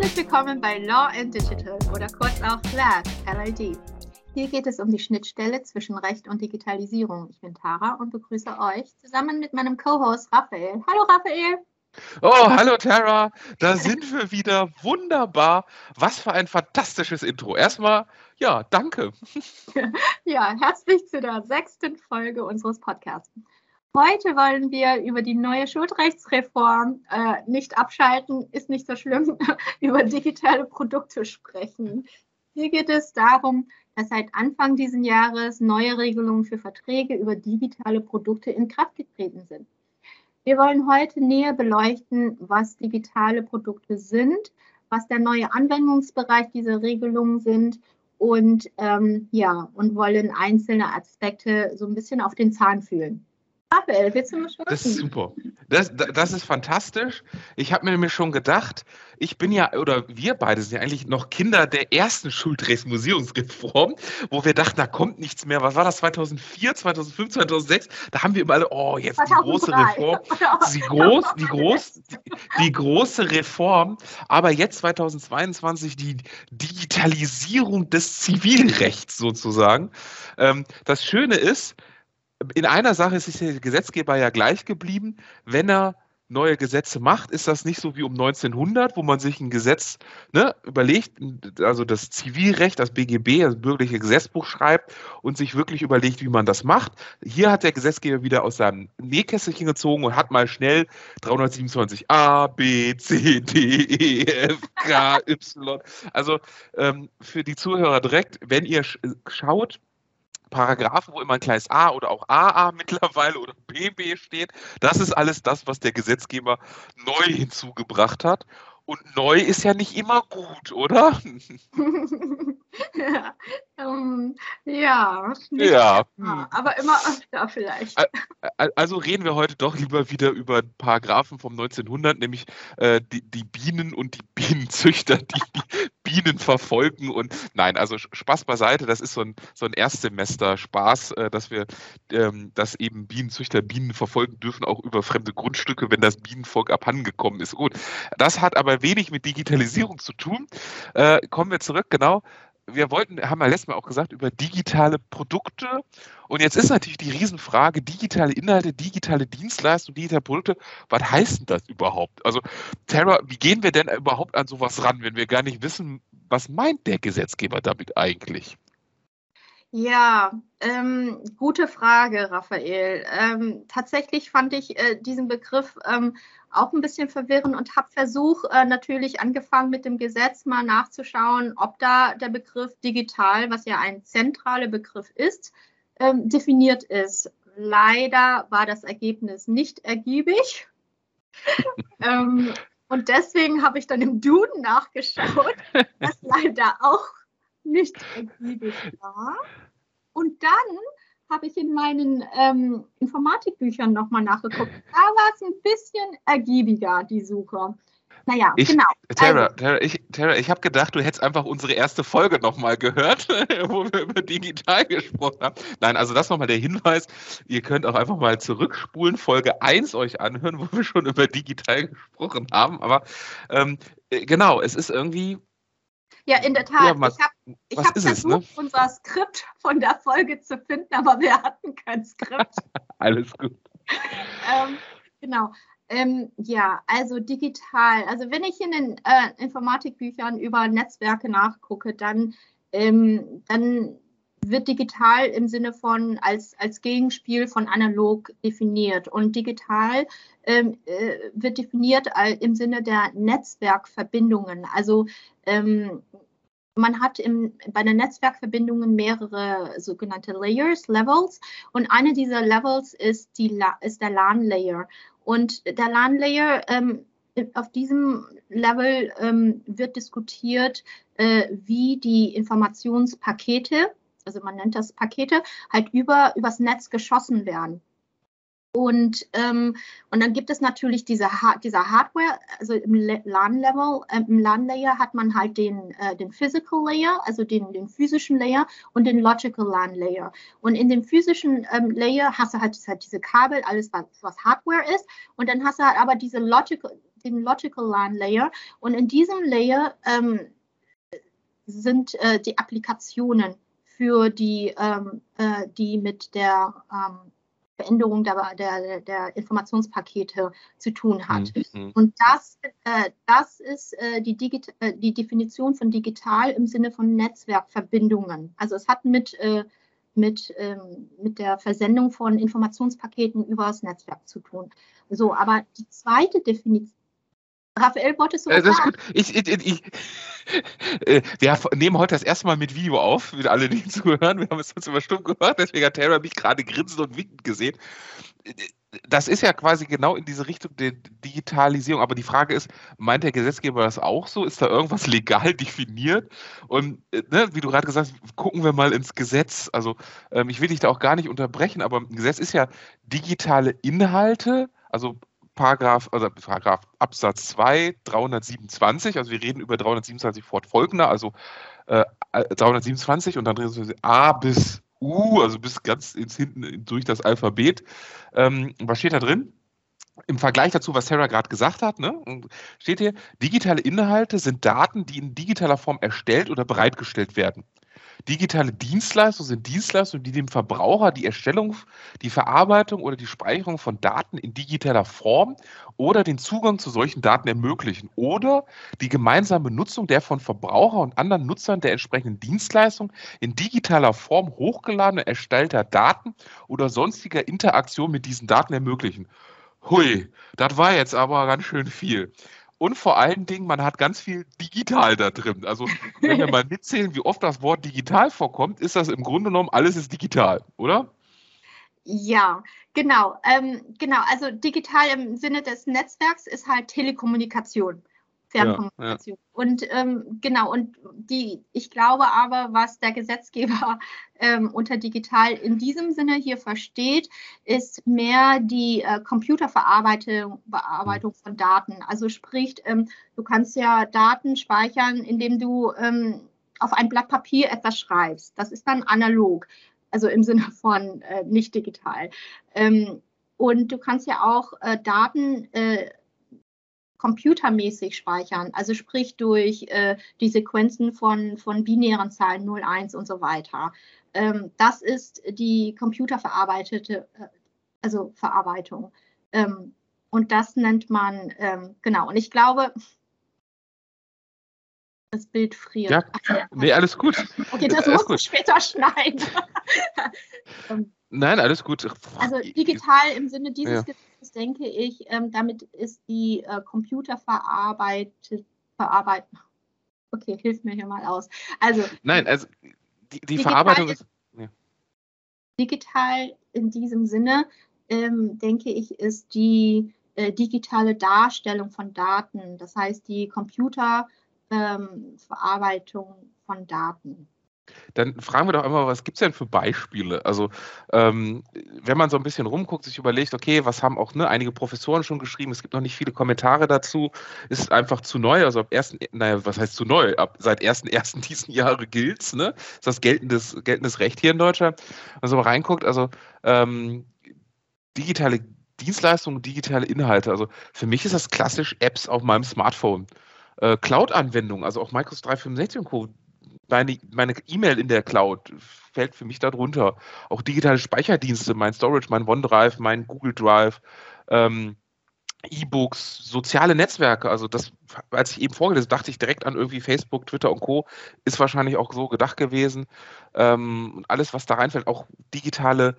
Herzlich willkommen bei Law and Digital oder kurz auch LAD, LID. Hier geht es um die Schnittstelle zwischen Recht und Digitalisierung. Ich bin Tara und begrüße euch zusammen mit meinem Co-Host Raphael. Hallo Raphael! Oh, hallo Tara, da sind wir wieder. Wunderbar. Was für ein fantastisches Intro. Erstmal, ja, danke. Ja, herzlich zu der 6. Folge unseres Podcasts. Heute wollen wir über die neue Schuldrechtsreform, nicht abschalten, ist nicht so schlimm, über digitale Produkte sprechen. Hier geht es darum, dass seit Anfang dieses Jahres neue Regelungen für Verträge über digitale Produkte in Kraft getreten sind. Wir wollen heute näher beleuchten, was digitale Produkte sind, was der neue Anwendungsbereich dieser Regelungen sind und wollen einzelne Aspekte so ein bisschen auf den Zahn fühlen. Raphael, willst du mal starten? Das ist super. Das ist fantastisch. Ich habe mir nämlich schon gedacht, wir beide sind ja eigentlich noch Kinder der ersten Schuldrechtsmuseumsreform, wo wir dachten, da kommt nichts mehr. Was war das, 2004, 2005, 2006? Da haben wir immer alle, jetzt 2003. Die große Reform. Die große Reform. Aber jetzt 2022 die Digitalisierung des Zivilrechts sozusagen. Das Schöne ist, in einer Sache ist der Gesetzgeber ja gleich geblieben. Wenn er neue Gesetze macht, ist das nicht so wie um 1900, wo man sich ein Gesetz überlegt, also das Zivilrecht, das BGB, das bürgerliche Gesetzbuch schreibt und sich wirklich überlegt, wie man das macht. Hier hat der Gesetzgeber wieder aus seinem Nähkästchen gezogen und hat mal schnell 327 A, B, C, D, E, F, K, Y. Also für die Zuhörer direkt, wenn ihr schaut, Paragraphen, wo immer ein kleines A oder auch AA mittlerweile oder BB steht. Das ist alles das, was der Gesetzgeber neu hinzugebracht hat. Und neu ist ja nicht immer gut, oder? Aber immer öfter vielleicht. Also reden wir heute doch lieber wieder über Paragraphen vom 1900, nämlich die Bienen und die Bienenzüchter, die Bienen verfolgen. Und nein, also Spaß beiseite, das ist so ein Erstsemester-Spaß, dass eben Bienenzüchter Bienen verfolgen dürfen, auch über fremde Grundstücke, wenn das Bienenvolk abhandengekommen ist. Gut, das hat aber wenig mit Digitalisierung zu tun. Kommen wir zurück, genau. Haben wir letztes Mal auch gesagt, über digitale Produkte. Und jetzt ist natürlich die Riesenfrage, digitale Inhalte, digitale Dienstleistungen, digitale Produkte, was heißt denn das überhaupt? Also, Tara, wie gehen wir denn überhaupt an sowas ran, wenn wir gar nicht wissen, was meint der Gesetzgeber damit eigentlich? Ja, gute Frage, Raphael. Tatsächlich fand ich diesen Begriff auch ein bisschen verwirrend und habe versucht, natürlich angefangen mit dem Gesetz mal nachzuschauen, ob da der Begriff digital, was ja ein zentraler Begriff ist, definiert ist. Leider war das Ergebnis nicht ergiebig. Und deswegen habe ich dann im Duden nachgeschaut, was leider auch nicht ergiebig war. Und dann habe ich in meinen Informatikbüchern nochmal nachgeguckt. Da war es ein bisschen ergiebiger, die Suche. Naja, genau. Tara, ich habe gedacht, du hättest einfach unsere erste Folge nochmal gehört, wo wir über digital gesprochen haben. Nein, also das nochmal der Hinweis. Ihr könnt auch einfach mal zurückspulen, Folge 1 euch anhören, wo wir schon über digital gesprochen haben. Aber genau, es ist irgendwie... Ja, in der Tat. Ich habe versucht, unser Skript von der Folge zu finden, aber wir hatten kein Skript. Alles gut. Genau. Also digital. Also wenn ich in den Informatikbüchern über Netzwerke nachgucke, dann wird digital im Sinne von als Gegenspiel von analog definiert. Und digital wird definiert im Sinne der Netzwerkverbindungen. Also man hat bei den Netzwerkverbindungen mehrere sogenannte Levels. Und eine dieser Levels ist der LAN-Layer. Und der LAN-Layer, auf diesem Level wird diskutiert, wie die Informationspakete, also man nennt das Pakete, halt übers Netz geschossen werden. Und dann gibt es natürlich diese Hardware, also im LAN-Level, im LAN-Layer hat man halt den Physical Layer, also den physischen Layer und den Logical LAN-Layer. Und in dem physischen Layer hast du halt diese Kabel, alles was Hardware ist, und dann hast du halt aber diese den Logical LAN Layer. Und in diesem Layer sind die Applikationen für die mit der Veränderung der Informationspakete zu tun hat. Und das ist die Definition von digital im Sinne von Netzwerkverbindungen. Also es hat mit der Versendung von Informationspaketen über das Netzwerk zu tun. So, aber die zweite Definition. Raphael, wolltest du was sagen? Das ist gut. Wir nehmen heute das erste Mal mit Video auf, für alle, die zuhören. Wir haben es sonst immer stumm gehört, deswegen hat Tara mich gerade grinsend und winkend gesehen. Das ist ja quasi genau in diese Richtung der Digitalisierung. Aber die Frage ist, meint der Gesetzgeber das auch so? Ist da irgendwas legal definiert? Und wie du gerade gesagt hast, gucken wir mal ins Gesetz. Also ich will dich da auch gar nicht unterbrechen, aber im Gesetz ist ja digitale Inhalte, also Paragraph Absatz 2, 327, also wir reden über 327 fortfolgende, also 327 und dann drehen wir A bis U, also bis ganz ins hinten durch das Alphabet. Was steht da drin? Im Vergleich dazu, was Sarah gerade gesagt hat, ne, steht hier, digitale Inhalte sind Daten, die in digitaler Form erstellt oder bereitgestellt werden. Digitale Dienstleistungen sind Dienstleistungen, die dem Verbraucher die Erstellung, die Verarbeitung oder die Speicherung von Daten in digitaler Form oder den Zugang zu solchen Daten ermöglichen oder die gemeinsame Nutzung der von Verbraucher und anderen Nutzern der entsprechenden Dienstleistung in digitaler Form hochgeladener, erstellter Daten oder sonstiger Interaktion mit diesen Daten ermöglichen. Hui, das war jetzt aber ganz schön viel. Und vor allen Dingen, man hat ganz viel digital da drin. Also wenn wir mal mitzählen, wie oft das Wort digital vorkommt, ist das im Grunde genommen, alles ist digital, oder? Ja, genau. Also digital im Sinne des Netzwerks ist halt Telekommunikation, Fernkommunikation. Ja. Und ich glaube aber, was der Gesetzgeber unter digital in diesem Sinne hier versteht, ist mehr die Computerverarbeitung von Daten. Also sprich, du kannst ja Daten speichern, indem du auf ein Blatt Papier etwas schreibst. Das ist dann analog. Also im Sinne von nicht digital. Und du kannst ja auch Daten computermäßig speichern, also sprich durch die Sequenzen von binären Zahlen 0, 1 und so weiter. Das ist die Verarbeitung. Und das nennt man, genau. Und ich glaube, das Bild friert. Ja, nee, alles gut. Okay, das musst du später schneiden. Nein, alles gut. Also digital im Sinne dieses Gesetzes, denke ich, damit ist die Computerverarbeitung. Okay, hilf mir hier mal aus. Also, nein, also die Verarbeitung ist. Ja. Digital in diesem Sinne, denke ich, ist die digitale Darstellung von Daten. Das heißt, die Verarbeitung von Daten. Dann fragen wir doch einmal, was gibt es denn für Beispiele? Also, wenn man so ein bisschen rumguckt, sich überlegt, okay, was haben auch einige Professoren schon geschrieben, es gibt noch nicht viele Kommentare dazu, ist einfach zu neu, also was heißt zu neu? Seit 1.1. diesen Jahre gilt es, ne? Ist das geltendes Recht hier in Deutschland. Also mal reinguckt, also digitale Dienstleistungen, digitale Inhalte, also für mich ist das klassisch Apps auf meinem Smartphone. Cloud-Anwendungen, also auch Microsoft 365 und Co. Meine E-Mail in der Cloud fällt für mich darunter. Auch digitale Speicherdienste, mein Storage, mein OneDrive, mein Google Drive, E-Books, soziale Netzwerke. Also das, als ich eben vorgelesen habe, dachte ich direkt an irgendwie Facebook, Twitter und Co. Ist wahrscheinlich auch so gedacht gewesen. Und alles, was da reinfällt, auch digitale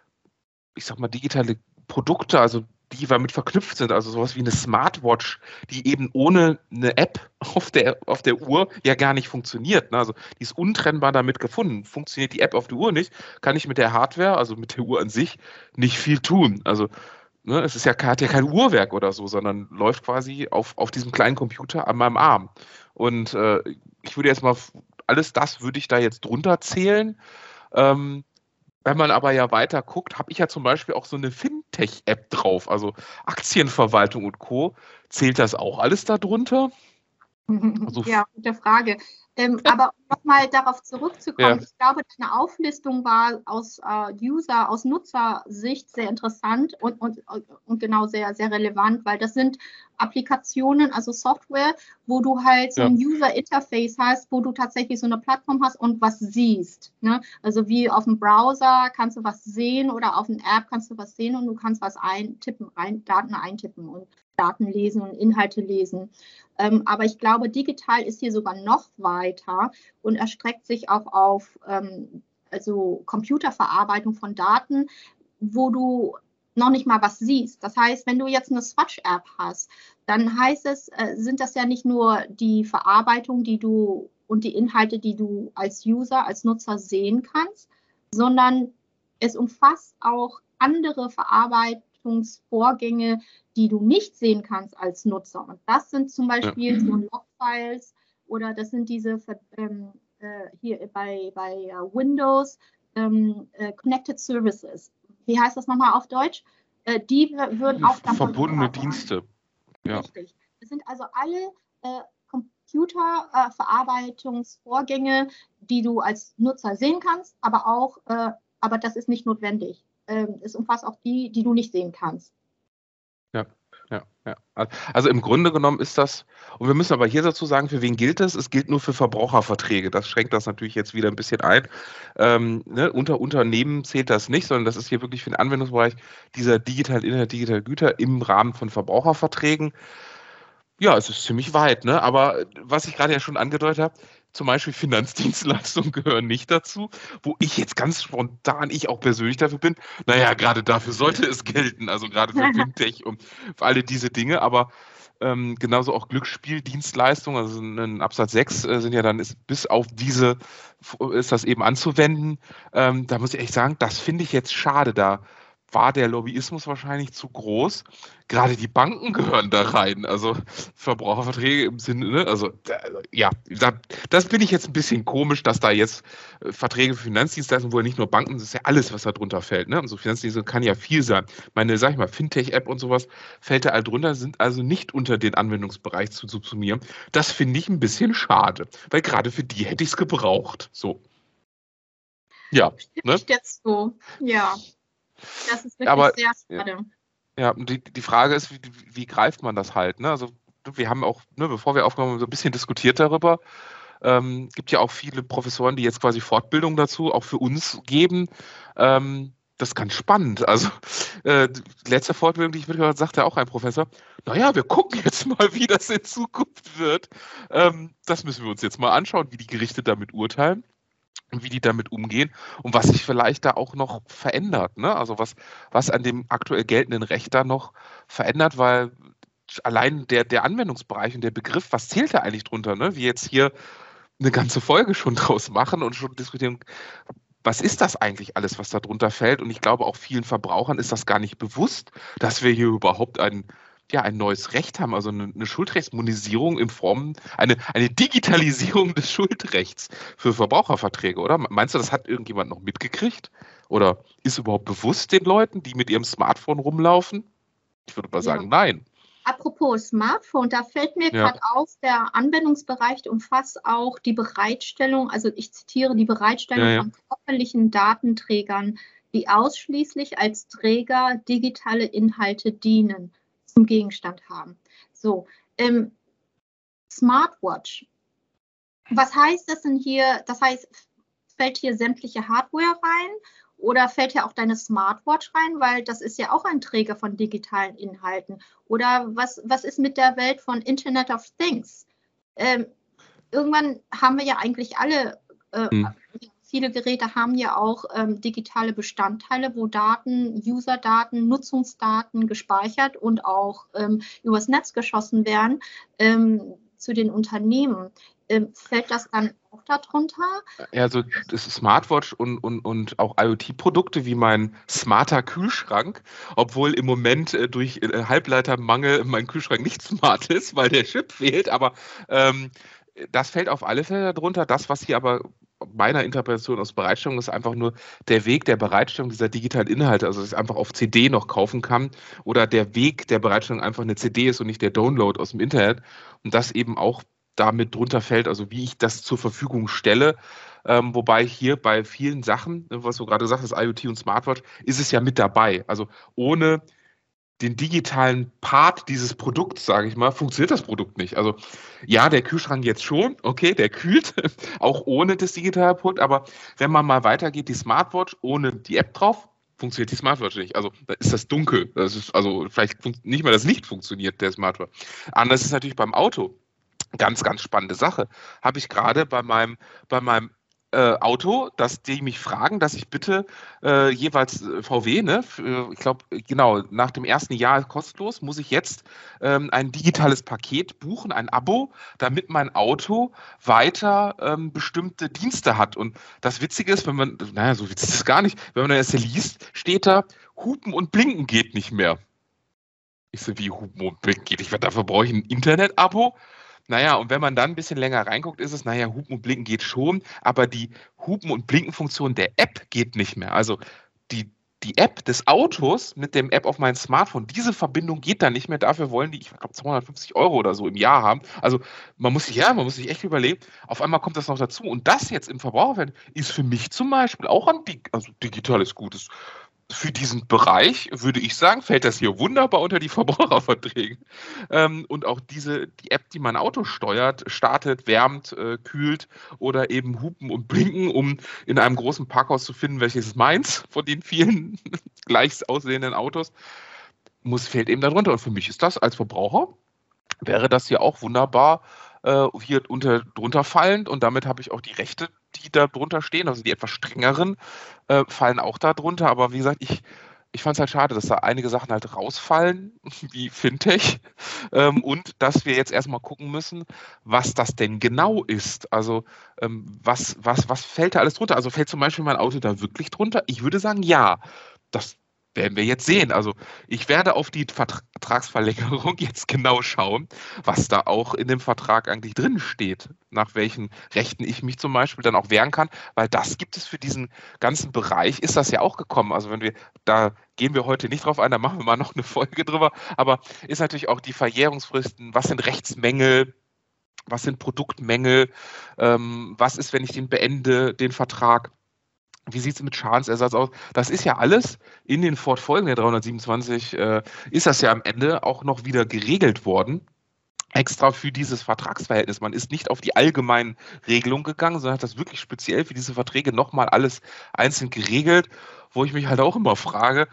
Produkte, also die damit verknüpft sind, also sowas wie eine Smartwatch, die eben ohne eine App auf der Uhr ja gar nicht funktioniert. Ne? Also die ist untrennbar damit gefunden. Funktioniert die App auf der Uhr nicht, kann ich mit der Hardware, also mit der Uhr an sich, nicht viel tun. Also es ist hat ja kein Uhrwerk oder so, sondern läuft quasi auf diesem kleinen Computer an meinem Arm. Und ich würde jetzt mal, alles das würde ich da jetzt drunter zählen. Wenn man aber ja weiter guckt, habe ich ja zum Beispiel auch so eine Fintech-App drauf, also Aktienverwaltung und Co. Zählt das auch alles darunter? Ja, gute Frage. Aber um nochmal darauf zurückzukommen, Ja, ich glaube, deine Auflistung war aus aus Nutzersicht sehr interessant und genau sehr, sehr relevant, weil das sind Applikationen, also Software, wo du halt so ja, ein User-Interface hast, wo du tatsächlich so eine Plattform hast und was siehst. Ne? Also wie auf dem Browser kannst du was sehen oder auf einer App kannst du was sehen und du kannst was eintippen, Daten eintippen und Daten lesen und Inhalte lesen. Aber ich glaube, digital ist hier sogar noch weiter und erstreckt sich auch auf also Computerverarbeitung von Daten, wo du noch nicht mal was siehst. Das heißt, wenn du jetzt eine Swatch-App hast, dann heißt es, sind das ja nicht nur die Verarbeitung, die du und die Inhalte, die du als User, als Nutzer sehen kannst, sondern es umfasst auch andere Verarbeitungsvorgänge, die du nicht sehen kannst als Nutzer. Und das sind zum ja. Beispiel so Logfiles oder das sind diese hier bei Windows Connected Services. Wie heißt das nochmal auf Deutsch? Die würden auch davon Verbundene Dienste. Ja. Richtig. Das sind also alle Computerverarbeitungsvorgänge, die du als Nutzer sehen kannst, aber das ist nicht notwendig. Es umfasst auch die, die du nicht sehen kannst. Ja, ja, ja. Also im Grunde genommen ist das, und wir müssen aber hier dazu sagen, für wen gilt es? Es gilt nur für Verbraucherverträge. Das schränkt das natürlich jetzt wieder ein bisschen ein. Ne? Unter Unternehmen zählt das nicht, sondern das ist hier wirklich für den Anwendungsbereich dieser digitalen Inhalt, digitale Güter im Rahmen von Verbraucherverträgen. Ja, es ist ziemlich weit, ne? Aber was ich gerade ja schon angedeutet habe, zum Beispiel Finanzdienstleistungen gehören nicht dazu, wo ich jetzt ganz spontan, ich auch persönlich dafür bin. Naja, gerade dafür sollte es gelten, also gerade für Fintech und für alle diese Dinge, aber genauso auch Glücksspieldienstleistungen, also in Absatz 6 sind ja dann, ist, bis auf diese ist das eben anzuwenden. Da muss ich echt sagen, das finde ich jetzt schade. Da war der Lobbyismus wahrscheinlich zu groß. Gerade die Banken gehören da rein, also Verbraucherverträge im Sinne, ne? Also ja, das finde ich jetzt ein bisschen komisch, dass da jetzt Verträge für Finanzdienstleistungen, wo ja nicht nur Banken, das ist ja alles, was da drunter fällt, ne? Also Finanzdienstleistungen kann ja viel sein. Meine, sag ich mal, Fintech-App und sowas fällt da all drunter, sind also nicht unter den Anwendungsbereich zu subsumieren. Das finde ich ein bisschen schade, weil gerade für die hätte ich es gebraucht. So. Ja, Stimme ne? ich jetzt so? Ja, das ist wirklich Aber sehr ja. schade. Ja, und die Frage ist, wie greift man das halt? Ne? Also wir haben auch, ne, bevor wir aufgenommen haben, so ein bisschen diskutiert darüber. Gibt ja auch viele Professoren, die jetzt quasi Fortbildung dazu auch für uns geben. Das ist ganz spannend. Also die letzte Fortbildung, die ich mitgehört habe, sagte auch ein Professor, naja, wir gucken jetzt mal, wie das in Zukunft wird. Das müssen wir uns jetzt mal anschauen, wie die Gerichte damit urteilen und wie die damit umgehen und was sich vielleicht da auch noch verändert. Ne? Also was an dem aktuell geltenden Recht da noch verändert, weil allein der Anwendungsbereich und der Begriff, was zählt da eigentlich drunter? Ne? Wir jetzt hier eine ganze Folge schon draus machen und schon diskutieren, was ist das eigentlich alles, was da drunter fällt? Und ich glaube, auch vielen Verbrauchern ist das gar nicht bewusst, dass wir hier überhaupt ein neues Recht haben, also eine Schuldrechtsmonisierung in Form, eine Digitalisierung des Schuldrechts für Verbraucherverträge, oder? Meinst du, das hat irgendjemand noch mitgekriegt? Oder ist überhaupt bewusst den Leuten, die mit ihrem Smartphone rumlaufen? Ich würde mal Ja. sagen, nein. Apropos Smartphone, da fällt mir Ja, gerade auf, der Anwendungsbereich umfasst auch die Bereitstellung, also ich zitiere, die Bereitstellung ja, ja. von körperlichen Datenträgern, die ausschließlich als Träger digitale Inhalte dienen, zum Gegenstand haben. So, Smartwatch. Was heißt das denn hier? Das heißt, fällt hier sämtliche Hardware rein oder fällt hier auch deine Smartwatch rein? Weil das ist ja auch ein Träger von digitalen Inhalten. Oder was ist mit der Welt von Internet of Things? Irgendwann haben wir ja eigentlich alle, viele Geräte haben ja auch digitale Bestandteile, wo Daten, User-Daten, Nutzungsdaten gespeichert und auch übers Netz geschossen werden zu den Unternehmen. Fällt das dann auch darunter? Ja, also das ist Smartwatch und auch IoT-Produkte wie mein smarter Kühlschrank, obwohl im Moment durch Halbleitermangel mein Kühlschrank nicht smart ist, weil der Chip fehlt, aber das fällt auf alle Fälle darunter. Das, was hier aber meiner Interpretation aus Bereitstellung ist, einfach nur der Weg der Bereitstellung dieser digitalen Inhalte, also dass ich es einfach auf CD noch kaufen kann oder der Weg der Bereitstellung einfach eine CD ist und nicht der Download aus dem Internet und das eben auch damit drunter fällt, also wie ich das zur Verfügung stelle. Wobei hier bei vielen Sachen, was du gerade gesagt hast, IoT und Smartwatch, ist es ja mit dabei. Also ohne den digitalen Part dieses Produkts, sage ich mal, funktioniert das Produkt nicht. Also ja, der Kühlschrank jetzt schon, okay, der kühlt, auch ohne das digitale Produkt, aber wenn man mal weitergeht, die Smartwatch ohne die App drauf, funktioniert die Smartwatch nicht. Also da ist das dunkel. Das ist also vielleicht nicht mal das Licht funktioniert, der Smartwatch. Anders ist natürlich beim Auto. Ganz, ganz spannende Sache. Habe ich gerade bei meinem Auto, dass die mich fragen, dass ich bitte jeweils VW, ne, ich glaube, genau, nach dem ersten Jahr kostenlos, muss ich jetzt ein digitales Paket buchen, ein Abo, damit mein Auto weiter bestimmte Dienste hat. Und das Witzige ist, wenn man, naja, so witzig ist es gar nicht, wenn man das liest, steht da, Hupen und Blinken geht nicht mehr. Ich so, wie Hupen und Blinken geht nicht mehr? Dafür brauche ich ein Internet-Abo? Naja, und wenn man dann ein bisschen länger reinguckt, ist es, naja, Hupen und Blinken geht schon, aber die Hupen- und Blinken-Funktion der App geht nicht mehr. Also die App des Autos mit dem App auf meinem Smartphone, diese Verbindung geht da nicht mehr. Dafür wollen die, ich glaube, 250 € oder so im Jahr haben. Also man muss sich echt überlegen, auf einmal kommt das noch dazu. Und das jetzt im Verbraucherfeld ist für mich zum Beispiel auch also digitales Gutes. Für diesen Bereich, würde ich sagen, fällt das hier wunderbar unter die Verbraucherverträge. Und auch die App, die mein Auto steuert, startet, wärmt, kühlt oder eben Hupen und Blinken, um in einem großen Parkhaus zu finden, welches ist meins von den vielen gleich aussehenden Autos, fällt eben darunter. Und für mich ist das als Verbraucher, wäre das hier auch wunderbar hier drunter fallend, und damit habe ich auch die Rechte, die da drunter stehen, also die etwas strengeren, fallen auch da drunter. Aber wie gesagt, ich fand es halt schade, dass da einige Sachen halt rausfallen, wie Fintech, und dass wir jetzt erstmal gucken müssen, was das denn genau ist. Also was fällt da alles drunter? Also fällt zum Beispiel mein Auto da wirklich drunter? Ich würde sagen, ja. Das werden wir jetzt sehen. Also ich werde auf die Vertragsverlängerung jetzt genau schauen, was da auch in dem Vertrag eigentlich drin steht, nach welchen Rechten ich mich zum Beispiel dann auch wehren kann, weil das gibt es für diesen ganzen Bereich, ist das ja auch gekommen. Also da gehen wir heute nicht drauf ein, da machen wir mal noch eine Folge drüber, aber ist natürlich auch die Verjährungsfristen, was sind Rechtsmängel, was sind Produktmängel, was ist, wenn ich den beende, den Vertrag. Wie sieht es mit Schadensersatz aus? Das ist ja alles in den Fortfolgen der 327, ist das ja am Ende auch noch wieder geregelt worden, extra für dieses Vertragsverhältnis. Man ist nicht auf die allgemeinen Regelungen gegangen, sondern hat das wirklich speziell für diese Verträge nochmal alles einzeln geregelt, wo ich mich halt auch immer frage,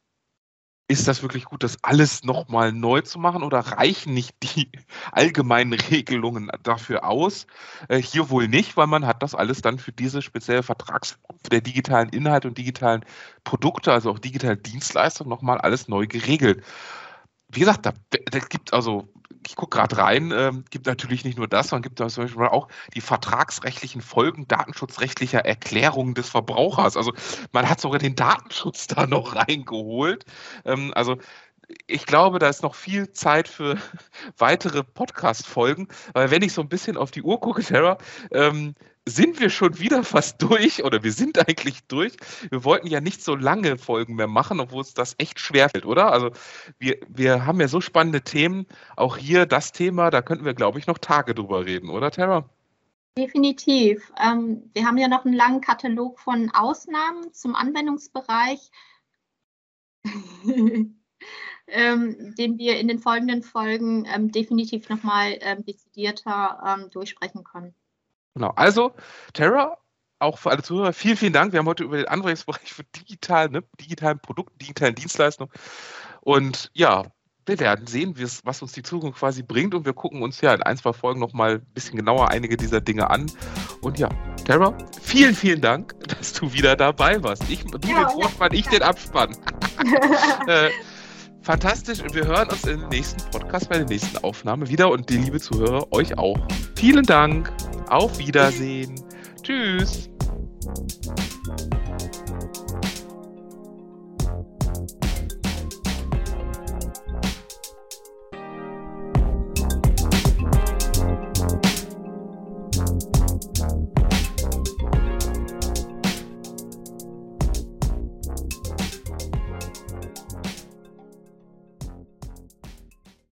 ist das wirklich gut, das alles nochmal neu zu machen, oder reichen nicht die allgemeinen Regelungen dafür aus? Hier wohl nicht, weil man hat das alles dann für diese spezielle der digitalen Inhalte und digitalen Produkte, also auch digitale Dienstleistungen, nochmal alles neu geregelt. Wie gesagt, da gibt also, ich gucke gerade rein, gibt natürlich nicht nur das, sondern gibt da zum Beispiel auch die vertragsrechtlichen Folgen datenschutzrechtlicher Erklärungen des Verbrauchers. Also man hat sogar den Datenschutz da noch reingeholt. Also ich glaube, da ist noch viel Zeit für weitere Podcast-Folgen, weil wenn ich so ein bisschen auf die Uhr gucke, Tara, sind wir schon wieder fast durch, oder wir sind eigentlich durch. Wir wollten ja nicht so lange Folgen mehr machen, obwohl es das echt schwerfällt, oder? Also wir haben ja so spannende Themen. Auch hier das Thema, da könnten wir, glaube ich, noch Tage drüber reden, oder, Tara? Definitiv. Wir haben ja noch einen langen Katalog von Ausnahmen zum Anwendungsbereich, den wir in den folgenden Folgen definitiv nochmal dezidierter durchsprechen können. Genau, also Tara, auch für alle Zuhörer, vielen, vielen Dank. Wir haben heute über den Anwendungsbereich für digitalen Produkten, digitalen Dienstleistungen, und ja, wir werden sehen, was uns die Zukunft quasi bringt, und wir gucken uns ja in 1-2 Folgen nochmal ein bisschen genauer einige dieser Dinge an. Und ja, Tara, vielen, vielen Dank, dass du wieder dabei warst. Du den Vorspann, ich den Abspann. Fantastisch, und wir hören uns im nächsten Podcast, bei der nächsten Aufnahme wieder, und die liebe Zuhörer, euch auch. Vielen Dank, auf Wiedersehen, tschüss.